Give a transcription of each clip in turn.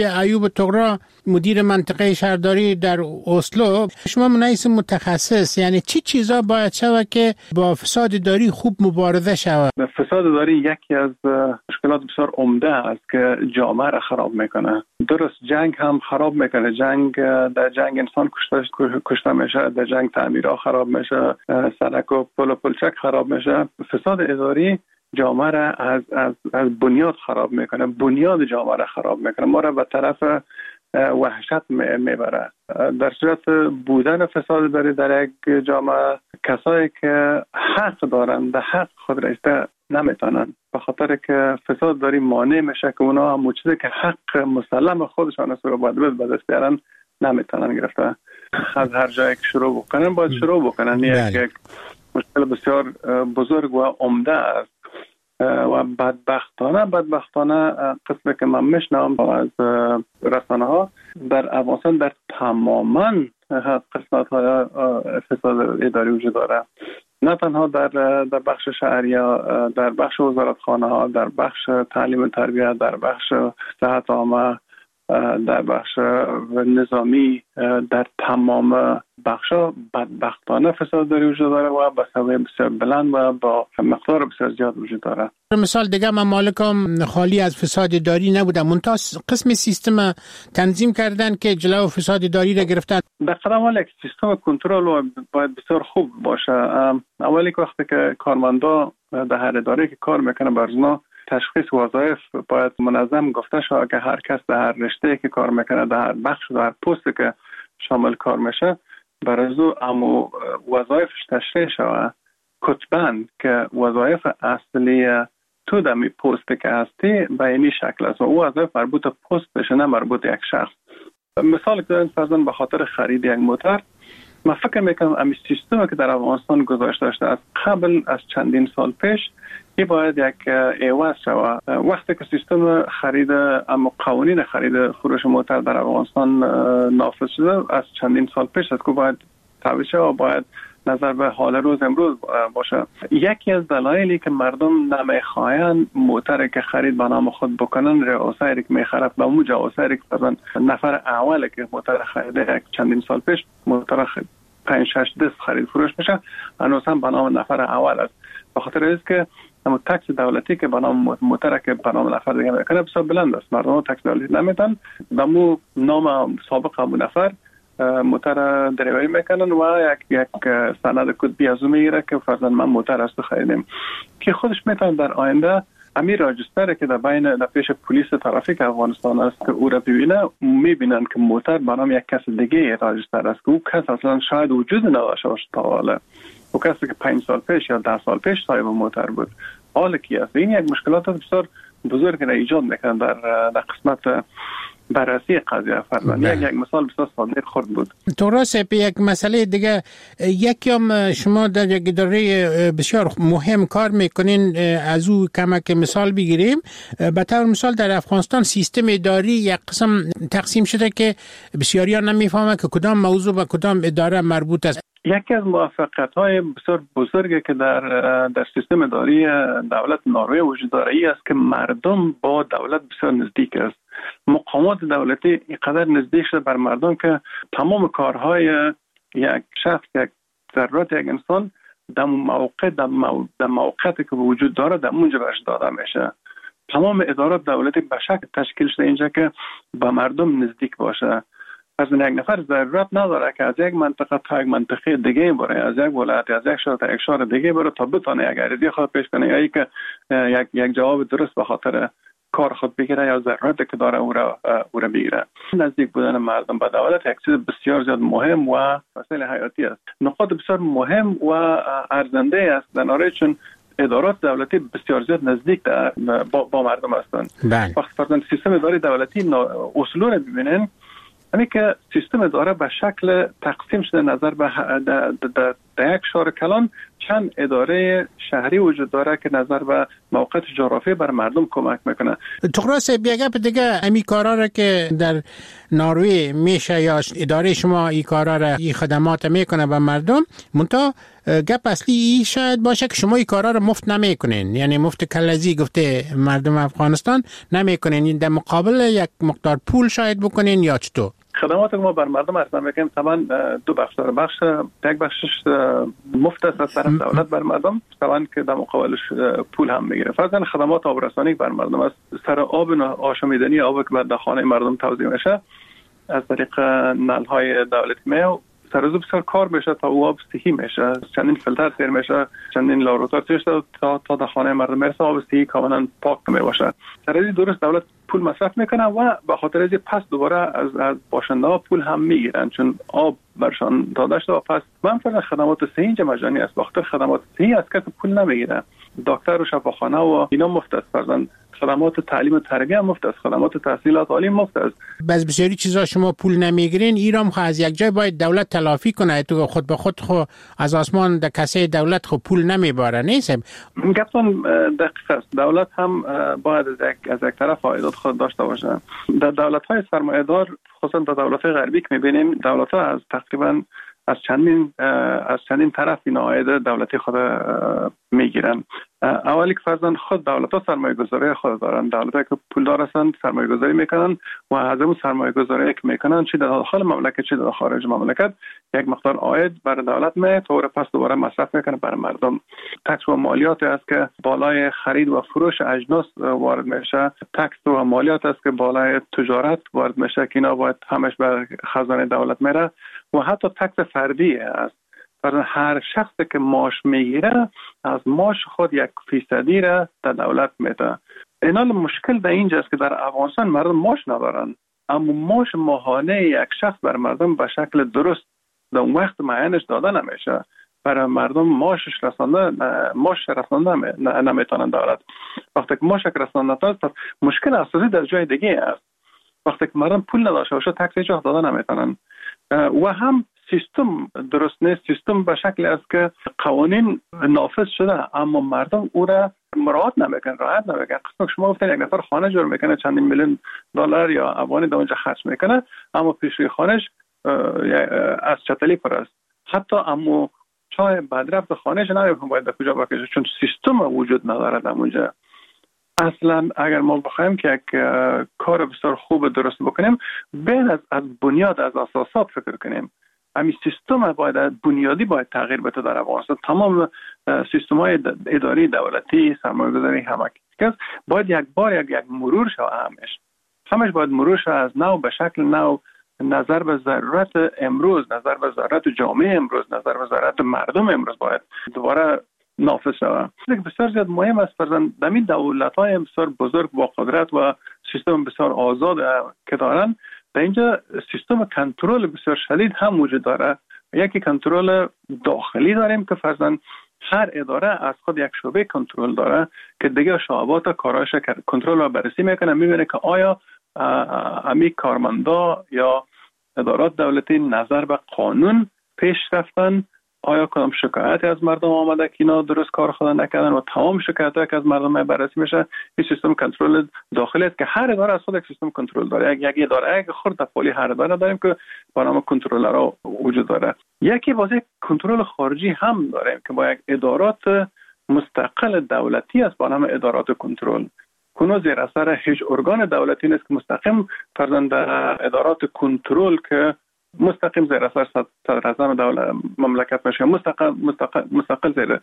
ایوب طغرا مدیر منطقه شهرداری در اسلو، شما منیس متخصص، یعنی چی چیزا باید شود که با فساد اداری خوب مبارزه شود؟ فساد اداری یکی از مشکلات بسیار عمده است که جامعه را خراب میکنه. درست جنگ هم خراب میکنه. در جنگ انسان کشته میشه، در جنگ تعمیرها خراب میشه، سړک و پل و پلچک خراب میشه. فساد اداری جامعه را از بنیاد خراب میکنه، بنیاد جامعه را خراب میکنه، ما را به طرف وحشت میبره. در صورت بودن فساد اداری در یک جامعه، کسایی که حق دارن به حق خود رسیده نمیتونن، به خاطر که فساد اداری مانع میشه که اونا هم چیزی که حق مسلم خودشان است رو باید به دست بیارن نمیتونن گرفته. از هر جایی که شروع بکنن باید شروع بکنن. یک مشکل بسیار بزرگ و عمده است و بدبختانه قسمی که من میشنم از رسانه ها در افغانستان در تماما قسمت های فساد اداری وجود داره، نه تنها در بخش شهریه، در بخش وزارتخانه ها، در بخش تعلیم و تربیت، در بخش صحت عامه، در بخش نظامی، در تمام بخشا بدبختانه فساد اداری وجود داره و به سویه بسیار بلند و با مقدار بسیار زیاد وجود داره. مثال دیگه ممالک هم خالی از فساد اداری نبودن، منتها قسم سیستم تنظیم کردن که جلو فساد اداری را گرفتن. در قدم اول یک سیستم کنترل باید بسیار خوب باشه. اولی که وقتی که کارمندا در هر اداره که کار میکنه برزنا تشخیص وظایف باید منظم گفته شود که هر کس در هر رشته که کار میکنه، در هر بخش، در هر پستی که شامل کار میشه، برازو امو وظایفش تشریح شود کتباً که وظایف اصلی تو دمی پستی که هستی به اینی شکل است و او وظایف مربوط پست بشه، نه مربوط یک شخص. مثال که دارین فرضاً به خاطر خرید یک موتر، من فکر میکنم امی سیستمی که در افغانستان گذاشته شده از قبل از چندین سال پیش این باید یک عوض شود. وقتی که سیستم خرید اما قوانین خرید فروش موتر در افغانستان نافذ شده از چندین سال پیش است که باید تعویض شود و باید نظر به حال روز امروز باشه. یکی از دلایلی که مردم نمیخواین موتر که خرید به نام خود بکنن، رئاسایی که میخرد به اون جواسایی که مثلا نفر اوله که موتر خریده یک چندین سال پیش موتر 5-6 دست خرید فروش میشه، هنوز هم به نام نفر اول است. به خاطر است که اما تکس دولتی که به نام موتر که به نام نفر دیگه میکنه بسیار بلند است. مردم تکس دولتی نمیدن، به مو نام سابق همون نفر موتر دریوری میکنن و یک سند کتبی از اون میگیره که فرضاً من موتر است خریدم، که خودش میتونه در آینده امیر راجستر که در پیش پلیس ترافیک افغانستان است که او را ببینه، میبینن که موتر به نام یک کس دیگه راجستر است که او کس اصلا شاید وجود نداشته باشه تا حالا. او کسی که 5 سال پیش یا 10 سال پیش صاحب موتر بود حالا کی است. این یک مشکلات بسیار بزرگ را ایجاد میکنه در قسمت بررسی قضیه. فرضاً یک مثال بسیار ساده خورد بود. درسته. یک مسئله دیگه، یکم شما در یک اداره بسیار مهم کار میکنین، از او کمک مثال بگیریم. به طور مثال در افغانستان سیستم اداری یک قسم تقسیم شده که بسیاریان نمیفهمه که کدام موضوع و کدام اداره مربوط است. یکی از موفقیت‌های بسیار بزرگی که در سیستم اداری دولت نروژ وجود داره ای است که مردم با دولت بسیار نزدیک است. مقامات دولتی اینقدر نزدیک شده بر مردم که تمام کارهای یک شخص، یک ضرورت یک انسان در موقعیتی که وجود داره در اونجا برش داده میشه. تمام ادارات دولتی به شکل تشکیل شده اینجا که با مردم نزدیک باشه. از یک نفر ضرورت نداره که از یک منطقه تا یک منطقه دیگه بره، از یک ولایت از یک شهر تا یک شهر دیگه بره تا بتونه یک عریضه خود پیش کنه یا اینکه یک جواب درست به خاطر کار خود بگیره یا ضرورتی که داره او را بگیره. نزدیک بودن مردم به دولت یک چیز بسیار زیاد مهم و مسئله حیاتی است. نقاط بسیار مهم و ارزنده است در نروژ، چون ادارات دولتی بسیار زیاد نزدیک با مردم هستند. وقتی فرضاً سیستم اداری دولتی اصول رو ببینن، همین که سیستم اداره به شکل تقسیم شده نظر به در یک شهر کلان چند اداره شهری وجود داره که نظر به موقعیت جغرافی بر مردم کمک میکنه. تقراس بیگپ دیگه امی کارا را که در نروژ میشه یا اداره شما این کارا را این خدمات میکنه به مردم، منتها گپ اصلی ای شاید باشه که شما این کارا را مفت نمیکنین، یعنی مفت کلزی گفته مردم افغانستان نمیکنین، در مقابل یک مقدار پول شاید بکنین یا چطور؟ خدمات ما بر مردم ارزان میکنیم طبعا دو بخش داره. یک بخشش مفت است از طرف دولت بر مردم، طبعا که در مقابلش پول هم میگیره. فرضاً خدمات آبرسانی بر مردم است، سر آب آشامیدنی آب که در خانه مردم توزیع میشه از طریق نل‌های دولتی میاد، سر روز بسیار کار میشه تا آب صحی میشه، چندین فیلتر سیر میشه، چندین لاروتار میشه تا در خانه مردم میرسه آب صحی کاملا پاک میباشه. سر از درست دولت پول مصرف میکنه و به خاطر از پس دوباره از باشنده ها پول هم میگیرن چون آب برشان داده شده و پس منفعت خدمات صحی اینجا مجانی است. بخاطر خدمات صحی از کسی پول نمیگیره. دکتر و شفاخانه و اینا مفت است، فرضاً خدمات تعلیم و تربیت مفت است، خدمات تحصیلات عالی مفت است. بس بسیاری چیزا شما پول نمیگیرین، ایرام از یک جای باید دولت تلافی کنه، تو خود به خود خو از آسمان در کسه دولت خو پول نمیباره. نیست گفتم دقیق است. دولت هم باید از یک طرف عایدات خود داشته باشه. در دولت‌های سرمایه‌دار خصوصا در دولت‌های غربی که می‌بینیم دولت‌ها از تقریباً از چندین طرف این عاید دولتی خود میگیرن. اولی که فرضاً خود دولت‌ها سرمایه‌گذاری خود دارن، دولت‌ها که پولدار هستند سرمایه‌گذاری میکنن و از اون سرمایه‌گذاری که میکنن چه در داخل مملکت چه در خارج مملکت یک مقدار عاید برای دولت میاد و پس دوباره مصرف میکنه برای مردم. تکس و مالیات است که بالای خرید و فروش اجناس وارد میشه، تکس و مالیات است که بالای تجارت وارد میشه که اینا باید همش به خزانه دولت میره و حتی تکس فردی است. برای هر شخصی که معاش میگیره از معاش خود 1% را در دولت میده. اینا مشکل در اینجاست که در افغانستان مردم معاش ندارن، اما معاش ماهانه یک شخص بر مردم به شکل درست در وقت معینش داده نمیشه. برای مردم معاش رسانده نمیتونن دولت. وقتی که معاش رسانده است مشکل اساسی در جای دیگه است. وقتی که مردم پول نداشته باشه تکس هیچ وقت داده نمیتونن و هم سیستم درست نیست. سیستم به شکل است که قوانین نافذ شده اما مردم او را رعایت نمیکنن. قسم شما گفتن یک نفر خانه جور میکنه چندین میلیون دلار یا افغانی در اونجا خرج میکنه اما پیشوی خانهش از چتلی پر است. حتی اما چای بدرفت خانهش نمیکنه باید در کجا بکشه چون سیستم وجود نداره در اونجا. اصلا اگر ما بخوایم که یک کار بسیار خوب درست بکنیم بین از بنیاد از اساسات فکر کنیم. همین سیستم باید بنیادی باید تغییر بده در افغانستان. تمام سیستم‌های اداری دولتی سرمایه‌گذاری همه باید یک بار یک مرور شود. همش باید مرور شود از نو به شکل نو، نظر به ضرورت امروز، نظر به ضرورت جامعه امروز، نظر به ضرورت مردم امروز باید دوباره نافذ شود. بسیار زیاد مهم است فرزند دمی دولت‌های بسیار بزرگ با قدرت و سیستم بسیار آزاد که دارن در اینجا سیستم کنترل بسیار شدید هم وجود داره. یکی کنترل داخلی داریم که فرضاً هر اداره از خود یک شعبه کنترل داره که دیگه شعبات کارایش کنترل و بررسی میکنه، میبینه که آیا امی کارمندا یا ادارات دولتی نظر به قانون پیش رفتن، آیا کدام شکایتی از مردم آمده که اینا درست کار خود نکردن و تمام شکایتایی که از مردم بررسی میشه. این سیستم کنترل داخلی است که هر اداره از خود یک سیستم کنترل داره. یک اداره خرد پولی هر اداره داریم که با نام کنترلرها وجود داره. یکی واسه کنترل خارجی هم داریم که با یک ادارات مستقل دولتی است با نام ادارات کنترل. کنو زیر اثر هیچ ارگان دولتی نیست که مستقیم فرزند ادارات کنترل که مستقیم زیر اثر صدر اعظم دولت مملکت میشه، مستقل زیر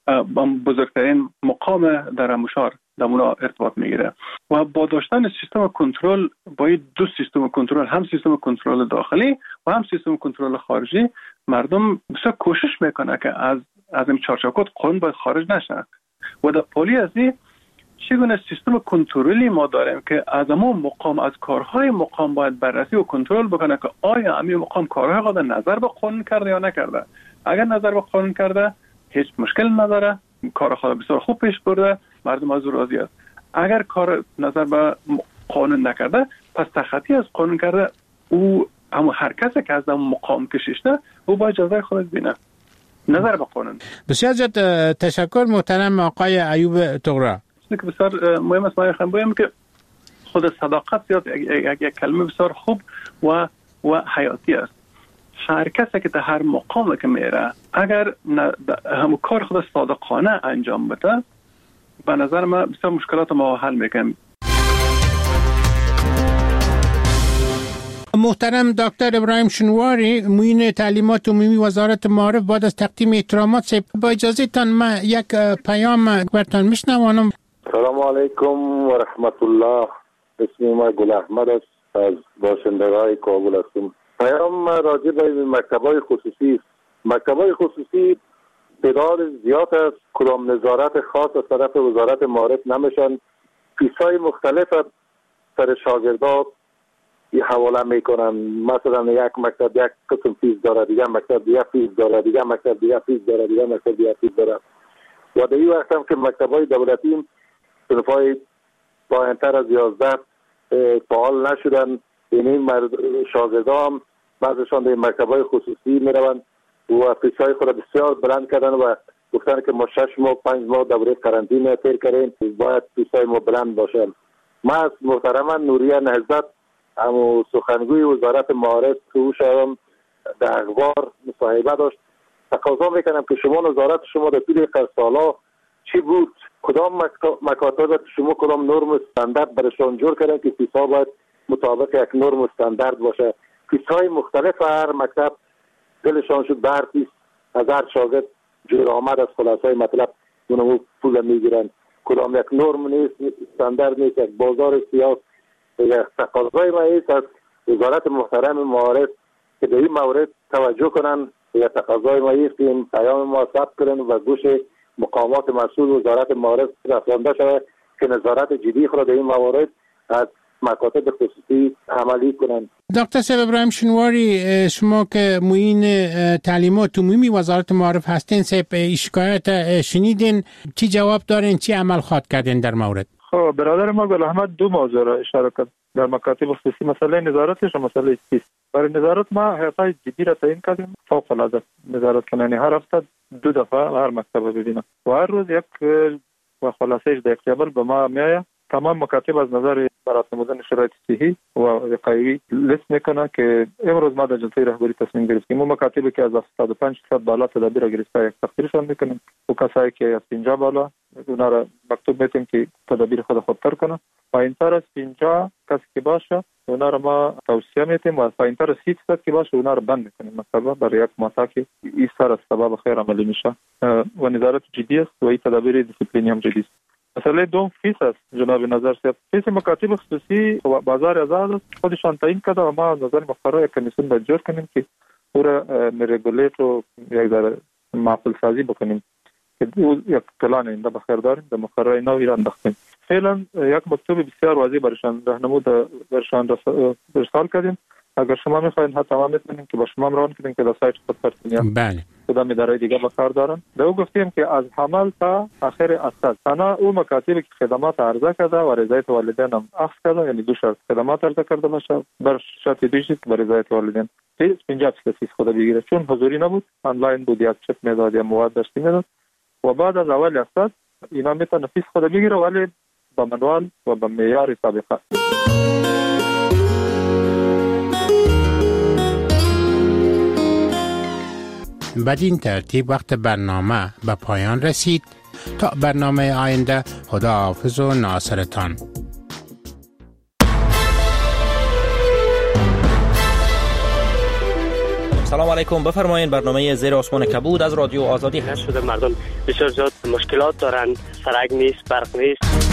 بزرگترین مقام در مشار در اونا ارتباط میگیره. و با داشتن سیستم کنترل باید دو سیستم کنترل، هم سیستم کنترل داخلی و هم سیستم کنترل خارجی، مردم بسیار کوشش میکنه که از این چارچوبات قانون باید خارج نشه. و در پالی از این چگونه سیستم کنترلی ما داریم که از ما مقام از کارهای مقام باید بررسی و کنترل بکنه که آیا امی مقام کارهای خود نظر به قانون کرده یا نکرده. اگر نظر به قانون کرده هیچ مشکل نداره، کار خود بسیار خوب پیش برده، مردم از او راضی است. اگر کار نظر به قانون نکرده پس تخطی از قانون کرده، او اما هر کسی که از اون مقام کشیده او باید جزای خود بینه. نظر به قانون. بسیار زیاد تشکر محترم آقای ایوب طغرا. که بسیار مهم است ما بگیم که خود صداقت یک کلمه بسیار خوب و حیاتی است. هر کسی که در هر مقام که میره اگر هم کار خود صادقانه انجام بده به نظر من بسیار مشکلات ما حل میکنیم. محترم دکتر ابراهیم شنواری معین تعلیمات عمومی وزارت معارف بعد از تقدیم احترامات با اجازه تان من یک پیام برتان میشنوانم. سلام علیکم و رحمت الله. اسم ما گل احمد است، از باشندگان کابل هستم. پیام راجع به مکتب‌های خصوصی. مکتب‌های خصوصی تعداد زیاد است، کدام نظارت خاص از طرف وزارت معارف نمیشن. فیس‌های مختلف سر شاگردان حواله میکنن. مثلا یک مکتب یک قسم فیس داره، دیگه مکتب دیگه فیس داره، دیگه مکتب دیگه فیس داره، دیگه مکتب دیگه فیس داره. و در این وقت هم که مکتب‌های دولتی صنف‌های پایین‌تر از 11 فعال نشدن، یعنی شاگردان بعضشان در مکتب‌های خصوصی میروند و فیس‌های خود بسیار بلند کردن و گفتن که ما 6 ماه 5 ماه دوره قرنطینه طی کردیم، باید فیس‌های ما بلند باشه. ما از محترم نوریه نهضت همو سخنگوی وزارت معارف که او شدم در اخبار مصاحبه داشت، تقاضا میکنم که شما نظارت شما در طول سالا چی بود؟ کدام مکاتب شما کدام نرم استاندارد برشان جور کردن که فیس‌ها باید مطابق یک نرم استاندارد باشه. فیس‌های مختلف هر مکتب دلشان شد بر فیس از هر شاگرد جور آمد از خلاصای مطلب اونمو پول میگیرن. کدام یک نرم نیست، استاندارد نیست، یک بازار سیاس. یک تقاضای ما است از وزارت محترم معارف که به این مورد توجه کنن. یک تقاضای ما است که این پیام ما ثبت کنن و گوش مقامات مسئول وزارت معارف رسانده شود که نظارت جدی خود در این موارد از مکاتب خصوصی عملی کنند. دکتر صاحب ابراهیم شنواری، شما که معین تعلیمات عمومی وزارت معارف هستین، صاحب شکایت شنیدین، چی جواب دارین، چی عمل خواهد کردین در مورد؟ خب برادر ما گل احمد دو موضوع را اشاره کرد در مکاتب خصوصی، مسئله نظارتش و مسئله فیس. برای نظارت ما هیئت‌های جدی را تعیین کردیم، فوق العاده نظارت کنن. هر هفته 2 دفعه هر مکتب ببینم و هر روز یک و خلاصه‌اش در اکتبل به ما میآید. تمام مکاتب از نظر برات نمودن شرایط صحی و وقایوی لیست میکنه که امروز ما در جلسه رهبری تصمیم گرفتیم اون مکاتبی که از 75% بالا تدابیر گرفته یک تخطیرشان میکنیم و کسایی که از 50 بالا اونا را مکتوب میتیم که تدابیر خود خودتر کنه. پایینتر از 50 کسی که باشه اونا را ما توصیه میتیم و پایینتر از 30% که باشه اونا را بند میکنیم مثلا برای یک ماه که این سر از سبب خیر عملی میشه و نظارت جدی است و این تدابیر دیسیپلینی هم جدی است. مسئله دوم فیس است. جناب نظر صاحب، فیس مکاتب خصوصی و بازار آزاد خودشان تعیین کرده و ما نظر مقرر یک کمیسیون باید جور کنیم که او را رگولیت و یک ذره معقول سازی بکنیم که یک پلان اینده بخیر داریم در مقرر نوی را انداختیم. فعلا یک مکتوب بسیار واضح برشان راهنمود برشان ارسال کردیم. اگر شما میخواین حتی ما میتونیم که با شما روان کنیم که در سایت خود پرسونیا بله کدام اداره دیگه بکار دارن. به او گفتیم که از حمل تا آخر اصل تنها او مکاتبی که خدمات عرضه کرده و رضایت والدین هم اخذ کرده، یعنی 2 شرط خدمات عرضه کرده باشه بر شرط دیگه به رضایت والدین 50% فیس خود بگیره، چون حضوری نبود آنلاین بود یا چپ میداد یا مواد داشتی میداد و بعد از اول اصل اینا میتونه فیس خود بگیره ولی با منوال و با معیار سابقه. بدین ترتیب وقت برنامه به پایان رسید. تا برنامه آینده، خداحافظ و ناصرتان. سلام علیکم، بفرمایید. برنامه زیر آسمان کبود از رادیو آزادی هست. شده مردم بسیار زیاد مشکلات دارن، سرک نیست، برق نیست.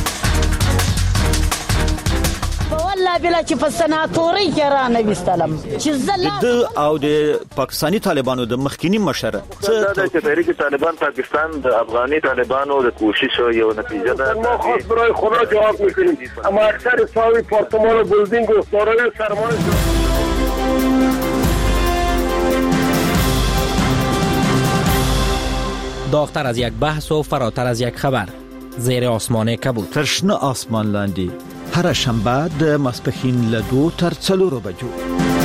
والله بلا چې په سناتوري کې را نه وستلم چې د او د پاکستانی طالبانو د مخکینی مشر دا چې تحریک طالبان پاکستان د افغاني طالبانو د کوشش یو نتیجه ده. ما خاص برای خدا جواب میکنیم، اما اکثر ساوی پارتمان و بلدینگ و دارای سرمایه داغتر از یک بحث و فراتر از یک خبر، زیر آسمان کبود. ترشنه آسمان لاندی هر شنبه د ماسپښین له 2 تر 4 بجو.